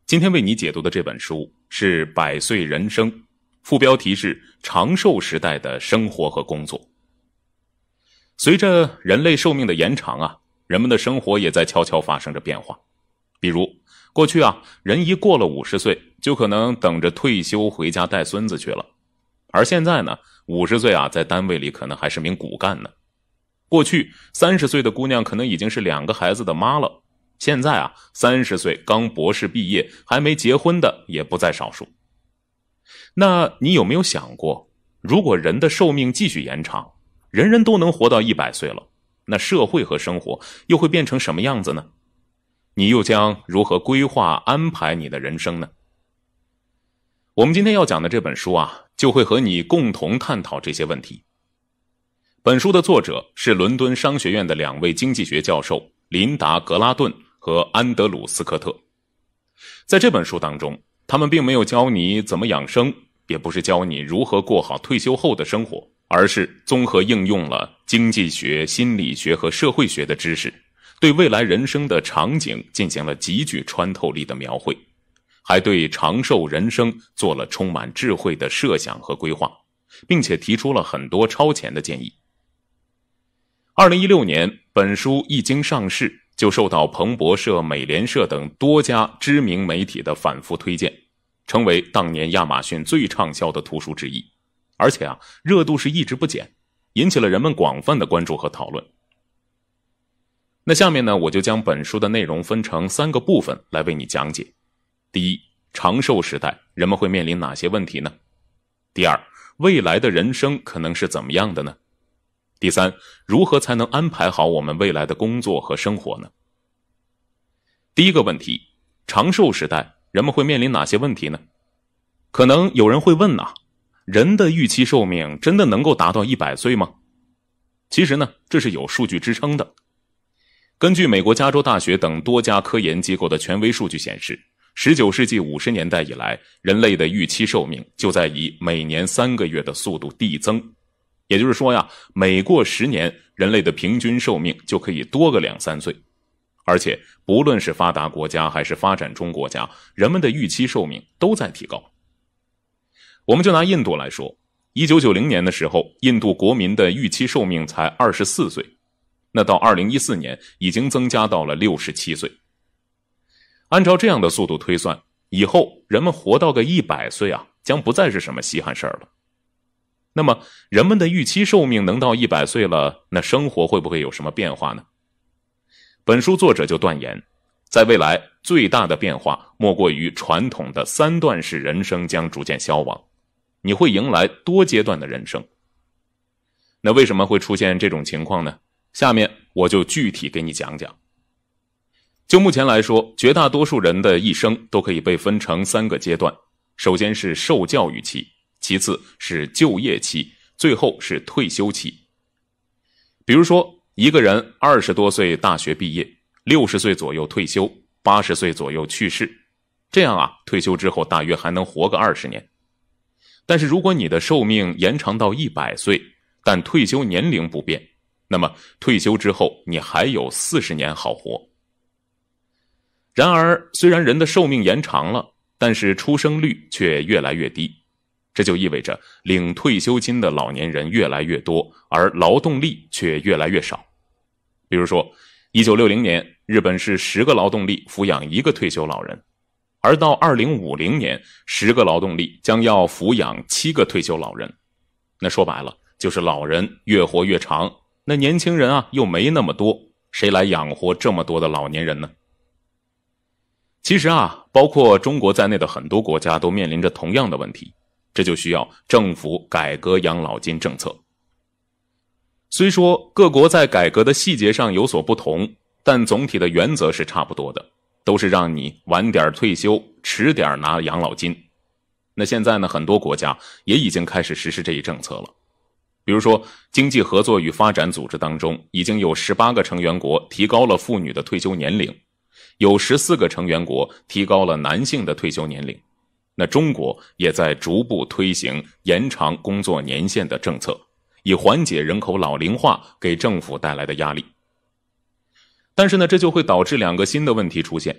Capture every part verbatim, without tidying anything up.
今天为你解读的这本书是《百岁人生》，副标题是长寿时代的生活和工作。随着人类寿命的延长啊，人们的生活也在悄悄发生着变化。比如过去啊，人一过了五十岁就可能等着退休回家带孙子去了，而现在呢，五十岁啊在单位里可能还是名骨干呢。过去三十岁的姑娘可能已经是两个孩子的妈了，现在啊三十岁刚博士毕业还没结婚的也不在少数。那你有没有想过，如果人的寿命继续延长，人人都能活到一百岁了，那社会和生活又会变成什么样子呢？你又将如何规划安排你的人生呢？我们今天要讲的这本书啊，就会和你共同探讨这些问题。本书的作者是伦敦商学院的两位经济学教授琳达·格拉顿和安德鲁·斯科特。在这本书当中，他们并没有教你怎么养生，也不是教你如何过好退休后的生活，而是综合应用了经济学、心理学和社会学的知识，对未来人生的场景进行了极具穿透力的描绘，还对长寿人生做了充满智慧的设想和规划，并且提出了很多超前的建议。二零一六年，本书一经上市，就受到彭博社、美联社等多家知名媒体的反复推荐，成为当年亚马逊最畅销的图书之一。而且啊，热度是一直不减，引起了人们广泛的关注和讨论。那下面呢，我就将本书的内容分成三个部分来为你讲解。第一，长寿时代人们会面临哪些问题呢？第二，未来的人生可能是怎么样的呢？第三，如何才能安排好我们未来的工作和生活呢？第一个问题，长寿时代人们会面临哪些问题呢？可能有人会问啊，人的预期寿命真的能够达到一百岁吗？其实呢，这是有数据支撑的。根据美国加州大学等多家科研机构的权威数据显示，十九世纪五十年代以来，人类的预期寿命就在以每年三个月的速度递增。也就是说呀，每过十年，人类的平均寿命就可以多个两三岁。而且不论是发达国家还是发展中国家，人们的预期寿命都在提高。我们就拿印度来说，一九九零年的时候，印度国民的预期寿命才二十四岁，那到二零一四年已经增加到了六十七岁。按照这样的速度推算，以后人们活到个一百岁啊，将不再是什么稀罕事儿了。那么人们的预期寿命能到一百岁了，那生活会不会有什么变化呢？本书作者就断言，在未来最大的变化莫过于传统的三段式人生将逐渐消亡，你会迎来多阶段的人生。那为什么会出现这种情况呢？下面我就具体给你讲讲。就目前来说，绝大多数人的一生都可以被分成三个阶段，首先是受教育期，其次是就业期，最后是退休期。比如说，一个人二十多岁大学毕业，六十岁左右退休，八十岁左右去世，这样啊，退休之后大约还能活个二十年。但是如果你的寿命延长到一百岁，但退休年龄不变，那么退休之后你还有四十年好活。然而，虽然人的寿命延长了，但是出生率却越来越低。这就意味着领退休金的老年人越来越多，而劳动力却越来越少。比如说，一九六零年，日本是十个劳动力抚养一个退休老人，而到二零五零年，十个劳动力将要抚养七个退休老人。那说白了，就是老人越活越长，那年轻人啊又没那么多，谁来养活这么多的老年人呢？其实啊，包括中国在内的很多国家都面临着同样的问题。这就需要政府改革养老金政策。虽说各国在改革的细节上有所不同，但总体的原则是差不多的，都是让你晚点退休，迟点拿养老金。那现在呢，很多国家也已经开始实施这一政策了。比如说，经济合作与发展组织当中，已经有十八个成员国提高了妇女的退休年龄，有十四个成员国提高了男性的退休年龄。那中国也在逐步推行延长工作年限的政策，以缓解人口老龄化给政府带来的压力。但是呢，这就会导致两个新的问题出现。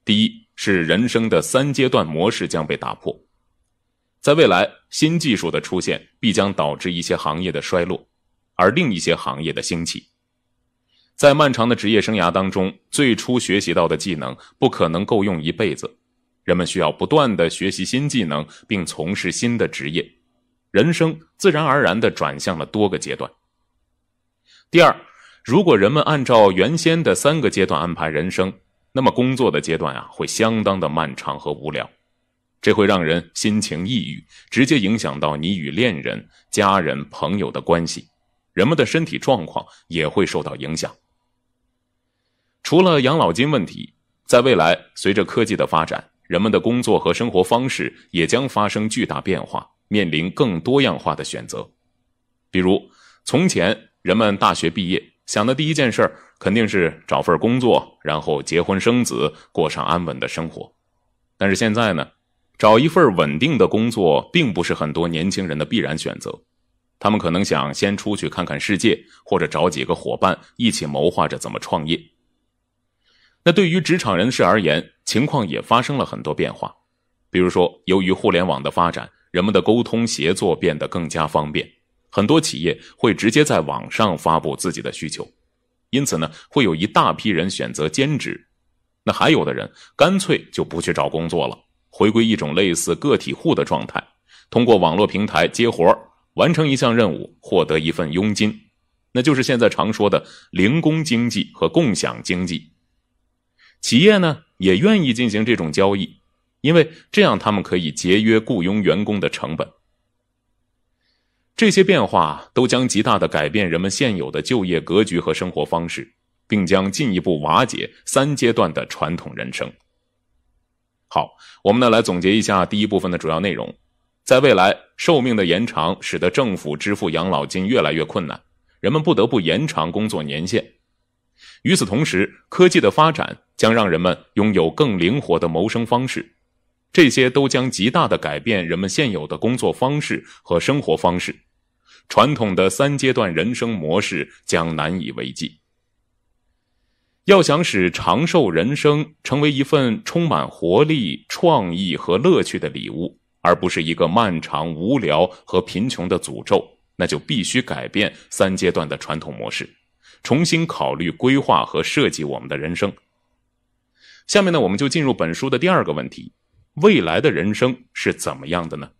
第一是人生的三阶段模式将被打破。在未来，新技术的出现必将导致一些行业的衰落，而另一些行业的兴起。在漫长的职业生涯当中，最初学习到的技能不可能够用一辈子，人们需要不断地学习新技能，并从事新的职业，人生自然而然地转向了多个阶段。第二，如果人们按照原先的三个阶段安排人生，那么工作的阶段啊，会相当的漫长和无聊，这会让人心情抑郁，直接影响到你与恋人、家人、朋友的关系，人们的身体状况也会受到影响。除了养老金问题，在未来随着科技的发展，人们的工作和生活方式也将发生巨大变化，面临更多样化的选择。比如从前人们大学毕业想的第一件事肯定是找份工作，然后结婚生子，过上安稳的生活。但是现在呢，找一份稳定的工作并不是很多年轻人的必然选择，他们可能想先出去看看世界，或者找几个伙伴一起谋划着怎么创业。那对于职场人士而言，情况也发生了很多变化。比如说，由于互联网的发展，人们的沟通协作变得更加方便，很多企业会直接在网上发布自己的需求，因此呢，会有一大批人选择兼职。那还有的人干脆就不去找工作了，回归一种类似个体户的状态，通过网络平台接活，完成一项任务，获得一份佣金，那就是现在常说的零工经济和共享经济。企业呢，也愿意进行这种交易，因为这样他们可以节约雇佣员工的成本。这些变化都将极大地改变人们现有的就业格局和生活方式，并将进一步瓦解三阶段的传统人生。好，我们呢来总结一下第一部分的主要内容。在未来，寿命的延长使得政府支付养老金越来越困难，人们不得不延长工作年限。与此同时，科技的发展将让人们拥有更灵活的谋生方式，这些都将极大地改变人们现有的工作方式和生活方式，传统的三阶段人生模式将难以为继。要想使长寿人生成为一份充满活力、创意和乐趣的礼物，而不是一个漫长、无聊和贫穷的诅咒，那就必须改变三阶段的传统模式，重新考虑规划和设计我们的人生。下面呢，我们就进入本书的第二个问题：未来的人生是怎么样的呢？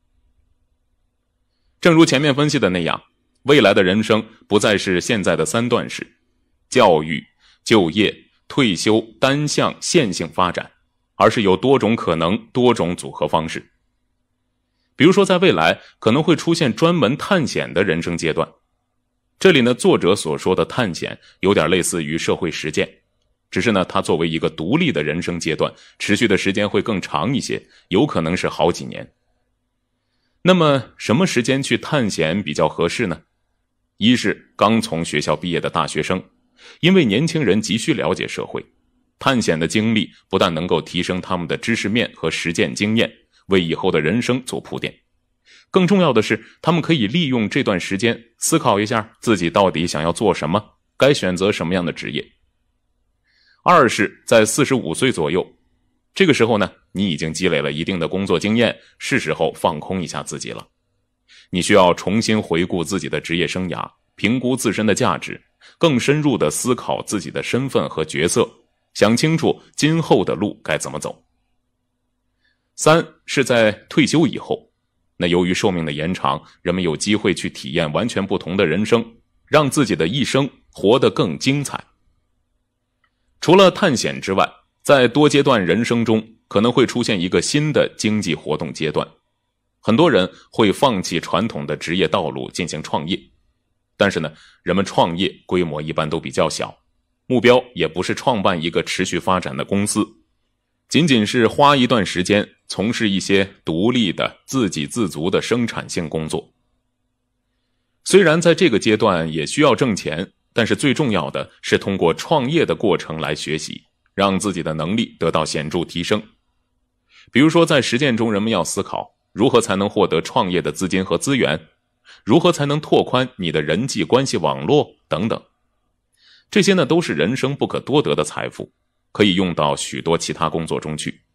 正如前面分析的那样，未来的人生不再是现在的三段式：教育、就业、退休、单向、线性发展，而是有多种可能、多种组合方式。比如说，在未来可能会出现专门探险的人生阶段。这里呢，作者所说的探险有点类似于社会实践，只是呢，它作为一个独立的人生阶段，持续的时间会更长一些，有可能是好几年。那么什么时间去探险比较合适呢？一是刚从学校毕业的大学生，因为年轻人急需了解社会，探险的经历不但能够提升他们的知识面和实践经验，为以后的人生做铺垫，更重要的是，他们可以利用这段时间思考一下自己到底想要做什么，该选择什么样的职业。二是在四十五岁左右，这个时候呢，你已经积累了一定的工作经验，是时候放空一下自己了。你需要重新回顾自己的职业生涯，评估自身的价值，更深入地思考自己的身份和角色，想清楚今后的路该怎么走。三是在退休以后，那由于寿命的延长，人们有机会去体验完全不同的人生，让自己的一生活得更精彩。除了探险之外，在多阶段人生中可能会出现一个新的经济活动阶段。很多人会放弃传统的职业道路进行创业，但是呢，人们创业规模一般都比较小，目标也不是创办一个持续发展的公司，仅仅是花一段时间从事一些独立的自给自足的生产性工作。虽然在这个阶段也需要挣钱，但是最重要的是通过创业的过程来学习，让自己的能力得到显著提升。比如说在实践中，人们要思考如何才能获得创业的资金和资源，如何才能拓宽你的人际关系网络等等。这些呢，都是人生不可多得的财富， 可以用到许多其他工作中去。